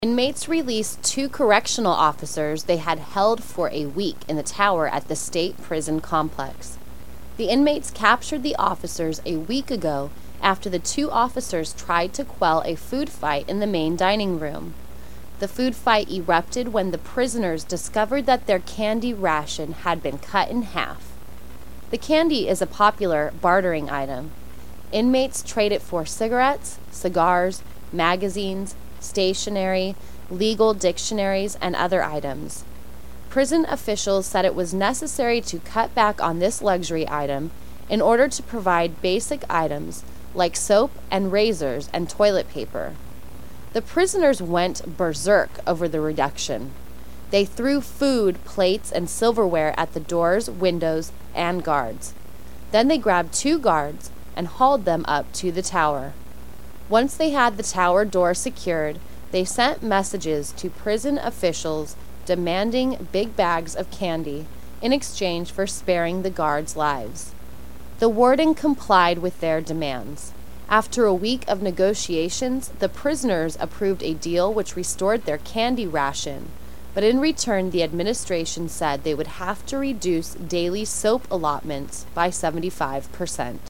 Inmates released 2 correctional officers they had held for a week in the tower at the state prison complex. The inmates captured the officers a week ago after the 2 officers tried to quell a food fight in the main dining room. The food fight erupted when the prisoners discovered that their candy ration had been cut in half. The candy is a popular bartering item. Inmates trade it for cigarettes, cigars, magazines, stationery, legal dictionaries, and other items. Prison officials said it was necessary to cut back on this luxury item in order to provide basic items like soap and razors and toilet paper. The prisoners went berserk over the reduction. They threw food, plates, and silverware at the doors, windows, and guards. Then they grabbed 2 guards and hauled them up to the tower. Once they had the tower door secured, they sent messages to prison officials demanding big bags of candy in exchange for sparing the guards' lives. The warden complied with their demands. After a week of negotiations, the prisoners approved a deal which restored their candy ration, but in return the administration said they would have to reduce daily soap allotments by 75%.